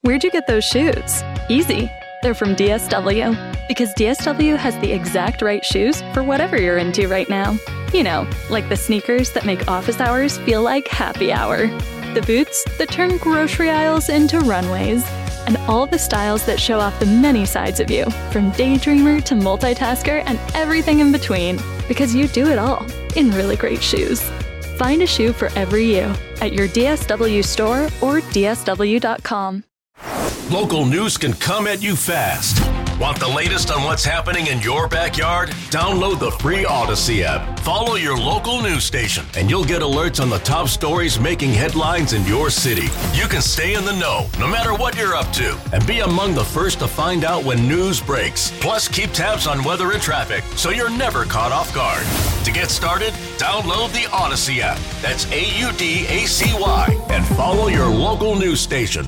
Where'd you get those shoes? Easy. They're from DSW. Because DSW has the exact right shoes for whatever you're into right now. You know, like the sneakers that make office hours feel like happy hour. The boots that turn grocery aisles into runways. And all the styles that show off the many sides of you, from daydreamer to multitasker and everything in between. Because you do it all in really great shoes. Find a shoe for every you at your DSW store or DSW.com. Local news can come at you fast. Want the latest on what's happening in your backyard? Download the free Odyssey app. Follow your local news station, and you'll get alerts on the top stories making headlines in your city. You can stay in the know, no matter what you're up to, and be among the first to find out when news breaks. Plus, keep tabs on weather and traffic, so you're never caught off guard. To get started, download the Odyssey app. That's AUDACY, and follow your local news station.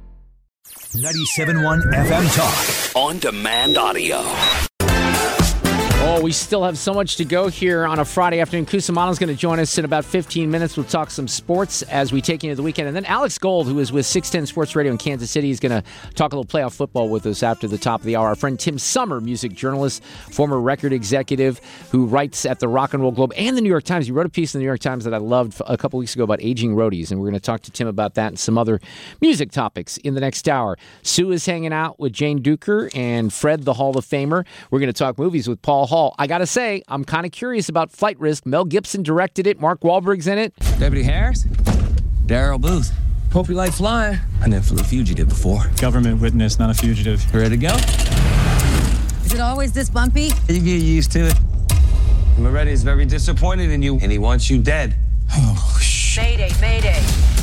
97.1 FM Talk. On demand audio. Oh, we still have so much to go here on a Friday afternoon. Cusimano's going to join us in about 15 minutes. We'll talk some sports as we take into the weekend. And then Alex Gold, who is with 610 Sports Radio in Kansas City, is going to talk a little playoff football with us after the top of the hour. Our friend Tim Summer, music journalist, former record executive, who writes at the Rock and Roll Globe and the New York Times. He wrote a piece in the New York Times that I loved a couple weeks ago about aging roadies, and we're going to talk to Tim about that and some other music topics in the next hour. Sue is hanging out with Jane Duker and Fred, the Hall of Famer. We're going to talk movies with Paul Hall. I got to say, I'm kind of curious about Flight Risk. Mel Gibson directed it. Mark Wahlberg's in it. Deputy Harris? Daryl Booth. Hope you like flying. I never flew a fugitive before. Government witness, not a fugitive. Ready to go? Is it always this bumpy? You get used to it. Moretti is very disappointed in you, and he wants you dead. Oh, shit. Mayday.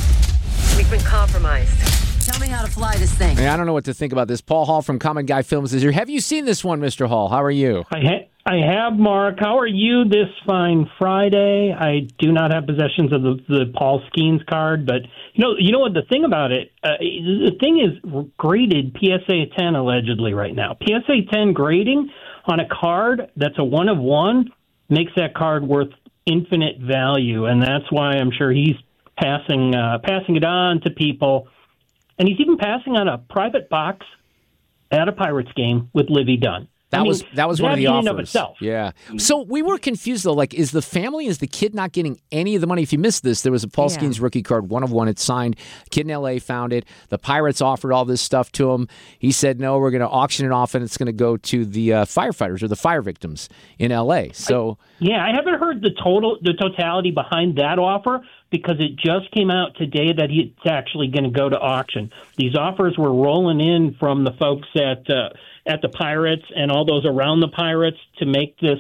We've been compromised. Tell me how to fly this thing. I don't know what to think about this. Paul Hall from Common Guy Films is here. Have you seen this one, Mr. Hall? How are you? I have, Mark. How are you this fine Friday? I do not have possessions of the Paul Skeens card, but you know what the thing about it? The thing is graded PSA 10 allegedly right now. PSA 10 grading on a card that's a 1 of 1 makes that card worth infinite value, and that's why I'm sure he's passing it on to people. And he's even passing on a private box at a Pirates game with Livy Dunn. That was one of the offers. Of itself. Yeah. So we were confused, though. Like, is the kid not getting any of the money? If you missed this, there was a Paul Skeens rookie card, 1 of 1. It's signed. Kid in L.A. found it. The Pirates offered all this stuff to him. He said, no, we're going to auction it off, and it's going to go to the firefighters or the fire victims in L.A. So I haven't heard the totality behind that offer, because it just came out today that it's actually going to go to auction. These offers were rolling in from the folks at the Pirates and all those around the Pirates to make this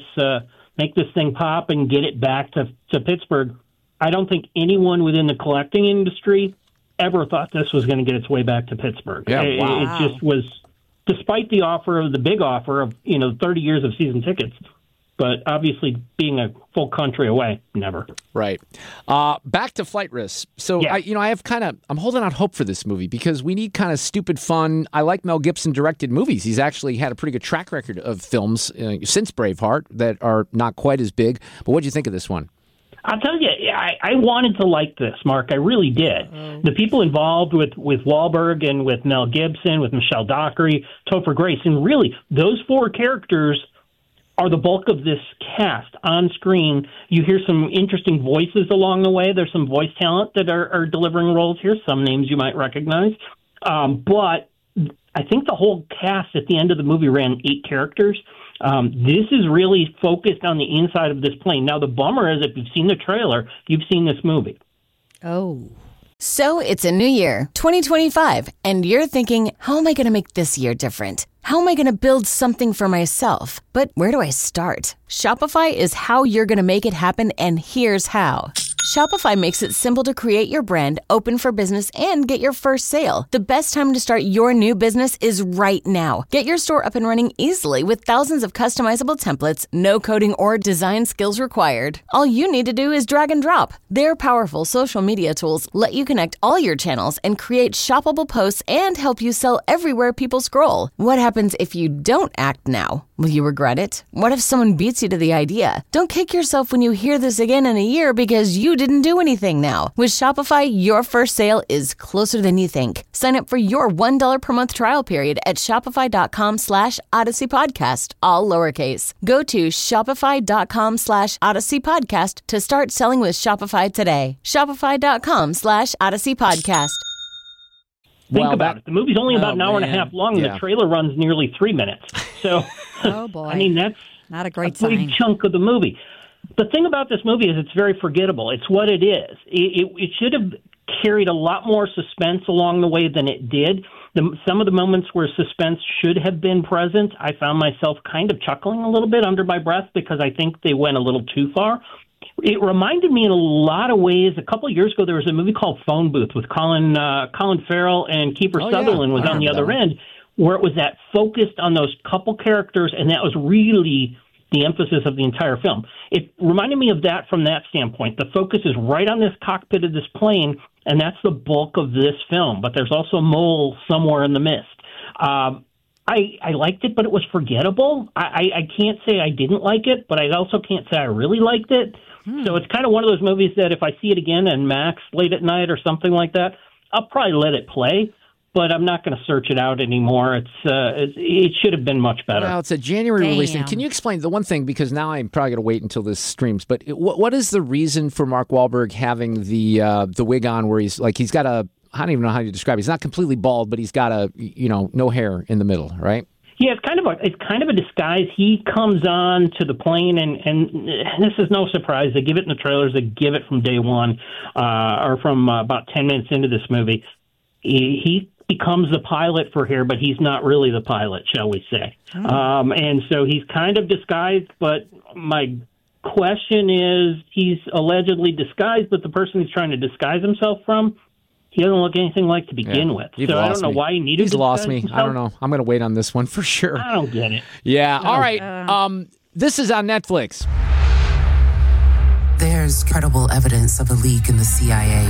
thing pop and get it back to Pittsburgh. I don't think anyone within the collecting industry ever thought this was going to get its way back to Pittsburgh. Yeah, wow. It just was, despite the big offer of 30 years of season tickets. But obviously, being a full country away, never. Right. Back to Flight Risk. So, yeah. I'm holding out hope for this movie because we need kind of stupid fun. I like Mel Gibson directed movies. He's actually had a pretty good track record of films since Braveheart that are not quite as big. But what do you think of this one? I'll tell you, I wanted to like this, Mark. I really did. The people involved with Wahlberg and with Mel Gibson, with Michelle Dockery, Topher Grace, and really, those 4 characters are the bulk of this cast on screen. You hear some interesting voices along the way. There's some voice talent that are delivering roles here, some names you might recognize. But I think the whole cast at the end of the movie ran 8 characters. This is really focused on the inside of this plane. Now, the bummer is, if you've seen the trailer, you've seen this movie. Oh. So it's a new year, 2025, and you're thinking, how am I going to make this year different? How am I going to build something for myself? But where do I start? Shopify is how you're going to make it happen, and here's how. Shopify makes it simple to create your brand, open for business, and get your first sale. The best time to start your new business is right now. Get your store up and running easily with thousands of customizable templates, no coding or design skills required. All you need to do is drag and drop. Their powerful social media tools let you connect all your channels and create shoppable posts and help you sell everywhere people scroll. What happens if you don't act now? Will you regret it? What if someone beats you to the idea? Don't kick yourself when you hear this again in a year because you you didn't do anything now. With Shopify, your first sale is closer than you think. Sign up for your $1 per month trial period at shopify.com/Odyssey Podcast, all lowercase. Go to shopify.com/Odyssey Podcast to start selling with Shopify today. Shopify.com/Odyssey Podcast. Think about it. The movie's only about an hour and a half long, and the trailer runs nearly 3 minutes. So, oh boy, I mean, that's not a great big chunk of the movie. The thing about this movie is it's very forgettable. It's what it is. It should have carried a lot more suspense along the way than it did. Some of the moments where suspense should have been present, I found myself kind of chuckling a little bit under my breath because I think they went a little too far. It reminded me in a lot of ways. A couple of years ago, there was a movie called Phone Booth with Colin Farrell and Kiefer Sutherland was on the other end, where it was that focused on those couple characters, and that was really the emphasis of the entire film. It reminded me of that from that standpoint. The focus is right on this cockpit of this plane, and that's the bulk of this film. But there's also a mole somewhere in the mist. I liked it, but it was forgettable. I can't say I didn't like it, but I also can't say I really liked it. So it's kind of one of those movies that if I see it again on Max late at night or something like that, I'll probably let it play, but I'm not going to search it out anymore. It should have been much better. Well, it's a January release. And can you explain the one thing, because now I'm probably going to wait until this streams, but what is the reason for Mark Wahlberg having the wig on where he's got I don't even know how you describe it. He's not completely bald, but he's got no hair in the middle, right? Yeah, it's kind of a disguise. He comes on to the plane, and this is no surprise. They give it in the trailers. They give it from day one, or from about 10 minutes into this movie. He becomes the pilot for here, but he's not really the pilot, shall we say. And so he's kind of disguised, but my question is he's allegedly disguised, but the person he's trying to disguise himself from, he doesn't look anything like to begin with. So I don't know why he needed to. He's lost me. I don't know. I'm going to wait on this one for sure. I don't get it. Yeah. All right. This is on Netflix. There's credible evidence of a leak in the CIA.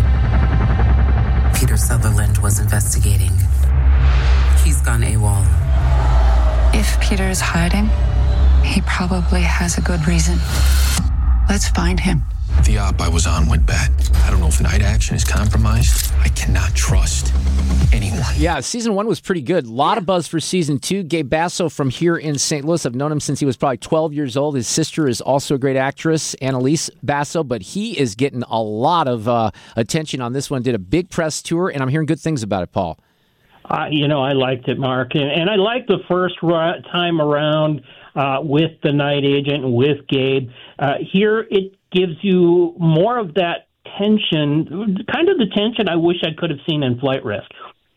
Peter Sutherland was investigating. He's gone AWOL. If Peter is hiding, he probably has a good reason. Let's find him. The op I was on went bad. I don't know if night action is compromised. I cannot trust anyone. Yeah, season 1 was pretty good. A lot of buzz for season 2. Gabe Basso from here in St. Louis. I've known him since he was probably 12 years old. His sister is also a great actress, Annalise Basso, but he is getting a lot of attention on this one. Did a big press tour, and I'm hearing good things about it, Paul. I liked it, Mark, and I liked the first time around with the night agent, with Gabe. Here it gives you more of that tension, kind of the tension I wish I could have seen in Flight Risk.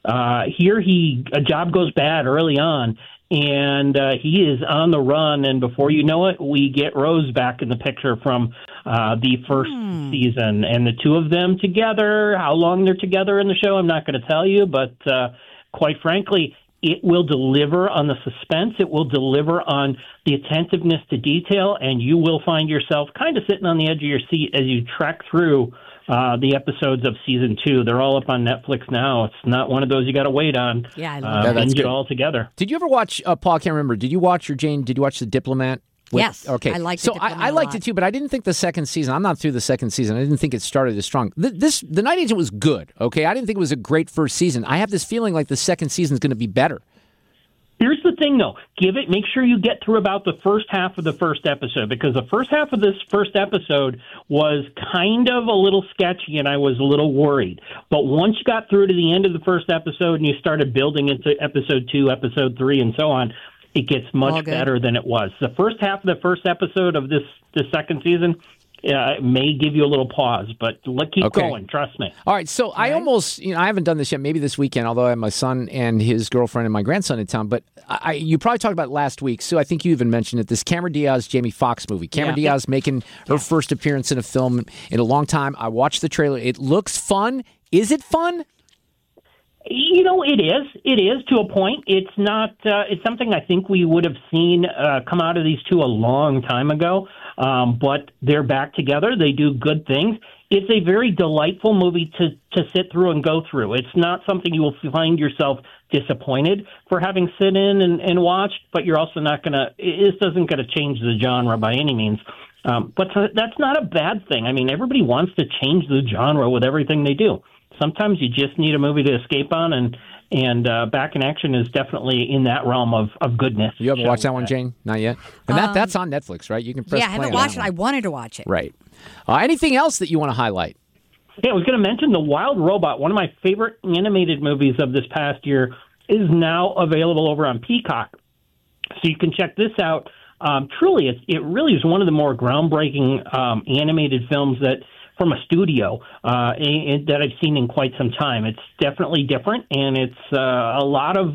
Here a job goes bad early on, and he is on the run, and before you know it, we get Rose back in the picture from the first season, and the two of them together, how long they're together in the show, I'm not going to tell you, but quite frankly, it will deliver on the suspense. It will deliver on the attentiveness to detail, and you will find yourself kind of sitting on the edge of your seat as you track through the episodes of season 2. They're all up on Netflix now. It's not one of those you got to wait on. Yeah, I love binge it all together. Did you ever watch, Paul, I can't remember, did you watch, or Jane, did you watch The Diplomat? Yes. Okay. I liked it. So I liked it too, but I didn't think the second season, I'm not through the second season, I didn't think it started as strong. The Night Agent was good, okay? I didn't think it was a great first season. I have this feeling like the second season is going to be better. Here's the thing, though. Make sure you get through about the first half of the first episode, because the first half of this first episode was kind of a little sketchy, and I was a little worried. But once you got through to the end of the first episode and you started building into episode 2, episode 3, and so on, it gets much better than it was. The first half of the first episode of this second season may give you a little pause, but keep going. Trust me. All right. So I almost, I haven't done this yet. Maybe this weekend, although I have my son and his girlfriend and my grandson in town. But you probably talked about it last week. So I think you even mentioned it. This Cameron Diaz, Jamie Foxx movie. Cameron Diaz making her first appearance in a film in a long time. I watched the trailer. It looks fun. Is it fun? It is. It is to a point. It's not. It's something I think we would have seen come out of these two a long time ago. But they're back together. They do good things. It's a very delightful movie to sit through and go through. It's not something you will find yourself disappointed for having sit in and watched, but you're also not going to – this isn't going to change the genre by any means. But that's not a bad thing. I mean, everybody wants to change the genre with everything they do. Sometimes you just need a movie to escape on, and Back in Action is definitely in that realm of goodness. You haven't watched that one, Jane? Not yet? And that's on Netflix, right? You can press play. I haven't watched it. I wanted to watch it. Right. Anything else that you want to highlight? Yeah, I was going to mention The Wild Robot, one of my favorite animated movies of this past year, is now available over on Peacock. So you can check this out. Truly, it really is one of the more groundbreaking animated films that from a studio that I've seen in quite some time. It's definitely different, and it's a lot of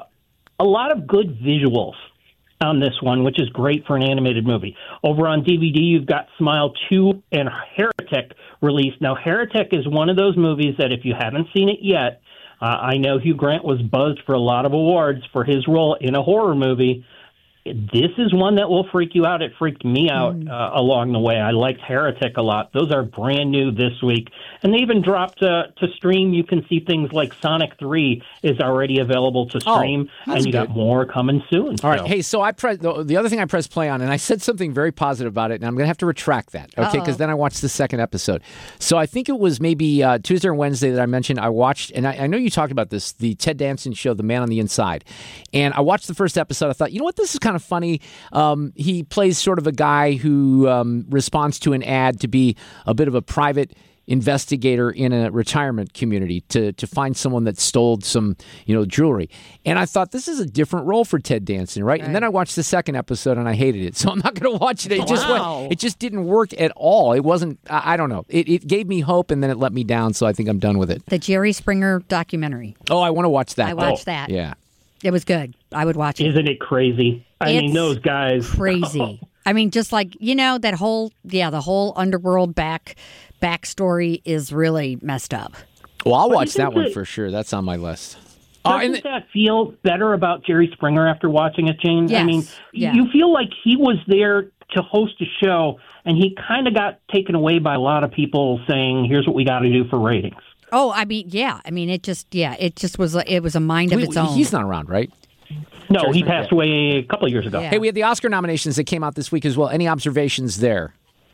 good visuals on this one, which is great for an animated movie. Over on DVD, you've got Smile 2 and Heretic released. Now, Heretic is one of those movies that if you haven't seen it yet, I know Hugh Grant was buzzed for a lot of awards for his role in a horror movie. This is one that will freak you out. It freaked me out along the way. I liked Heretic a lot. Those are brand new this week. And they even dropped to stream. You can see things like Sonic 3 is already available to stream, and you got more coming soon. All right. Hey, so the other thing I pressed play on, and I said something very positive about it, and I'm going to have to retract that, okay, because then I watched the second episode. So I think it was maybe Tuesday or Wednesday that I mentioned I watched, and I know you talked about this, the Ted Danson show, The Man on the Inside. And I watched the first episode. I thought, you know what, this is kind of funny. He plays sort of a guy who responds to an ad to be a bit of a private investigator in a retirement community to find someone that stole some, jewelry. And I thought, this is a different role for Ted Danson, right? And then I watched the second episode and I hated it. So I'm not going to watch it. It just didn't work at all. It wasn't, I don't know. It gave me hope and then it let me down. So I think I'm done with it. The Jerry Springer documentary. Oh, I want to watch that. I watched that. Yeah. It was good. I would watch it. Isn't it crazy? I mean, those guys. Crazy. I mean, just like, that whole, the whole underworld backstory is really messed up. Well, I'll watch that one for sure. That's on my list. Doesn't that feel better about Jerry Springer after watching it, Jane? Yes. I mean, you feel like he was there to host a show, and he kind of got taken away by a lot of people saying, here's what we got to do for ratings. Oh, I mean, yeah. I mean, it just was a mind of its own. He's not around, right? No, he passed away a couple of years ago. Yeah. Hey, we had the Oscar nominations that came out this week as well. Any observations there?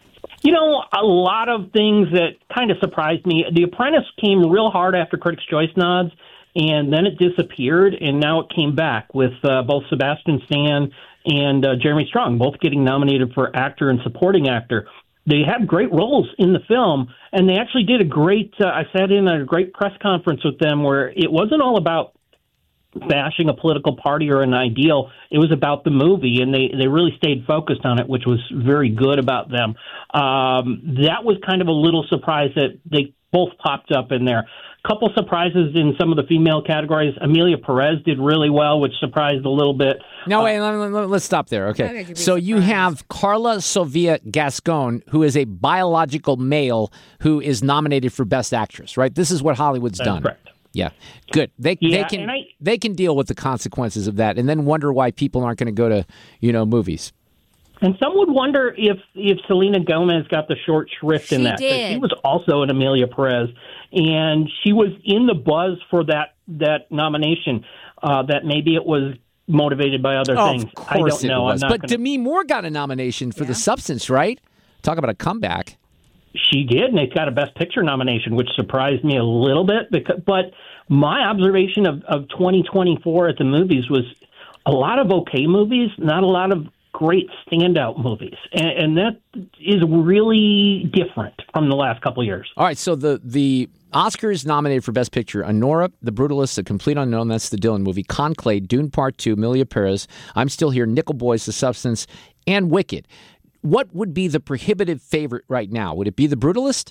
A lot of things that kind of surprised me. The Apprentice came real hard after Critics' Choice nods, and then it disappeared, and now it came back with both Sebastian Stan and Jeremy Strong, both getting nominated for actor and supporting actor. They had great roles in the film, and they actually did a great I sat in at a great press conference with them where it wasn't all about bashing a political party or an ideal. It was about the movie, and they really stayed focused on it, which was very good about them. That was kind of a little surprise that they both popped up in there. Couple surprises in some of the female categories. Amelia Perez did really well, which surprised a little bit. No, wait, let's stop there. Okay. So you have Carla Sofia Gascon, who is a biological male who is nominated for Best Actress, right? This is what Hollywood's done. Correct. Yeah, good. They can deal with the consequences of that and then wonder why people aren't going to go to, movies. And some would wonder if Selena Gomez got the short shrift in that. She did. She was also an Amelia Perez, and she was in the buzz for that nomination, that maybe it was motivated by other things. Of course I don't know. It was. But Demi Moore got a nomination for The Substance, right? Talk about a comeback. She did, and it got a Best Picture nomination, which surprised me a little bit. But my observation of 2024 at the movies was a lot of okay movies, not a lot of great standout movies. And that is really different from the last couple of years. All right, so the Oscars nominated for Best Picture: Anora, The Brutalist, The Complete Unknown, that's the Dylan movie, Conclave, Dune Part 2, Amelia Perez, I'm Still Here, Nickel Boys, The Substance, and Wicked. What would be the prohibitive favorite right now? Would it be The Brutalist?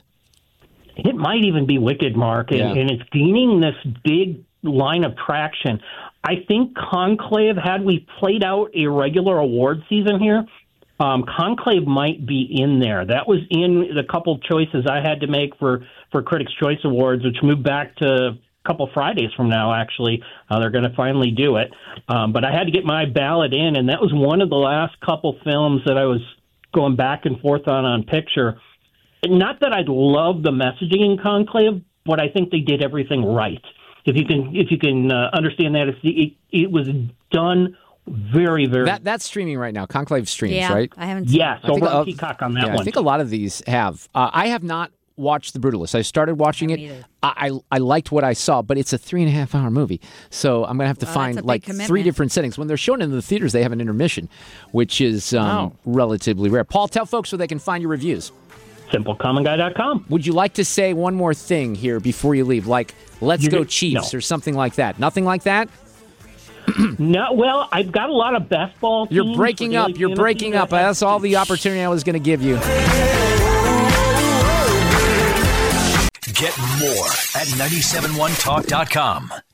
It might even be Wicked, Mark, and it's gaining this big line of traction. I think Conclave, had we played out a regular award season here, Conclave might be in there. That was in the couple choices I had to make for Critics' Choice Awards, which moved back to a couple Fridays from now, actually. They're going to finally do it. But I had to get my ballot in, and that was one of the last couple films that I was going back and forth on picture. Not that I love the messaging in Conclave, but I think they did everything right. If you can understand that, it was done Very, very. That's streaming right now. Conclave streams, right? I haven't seen Yes, over on Peacock on that one. I think a lot of these have. I have not watched The Brutalist. I started watching it. I liked what I saw, but it's a 3.5-hour movie. So I'm going to have to find like 3 different settings. When they're shown in the theaters, they have an intermission, which is relatively rare. Paul, tell folks where they can find your reviews. SimpleCommonGuy.com. Would you like to say one more thing here before you leave? Like, let's go Chiefs or something like that? Nothing like that? No, well, I've got a lot of best ball teams. You're breaking up. You're breaking up. That's all the opportunity I was going to give you. Get more at 971talk.com.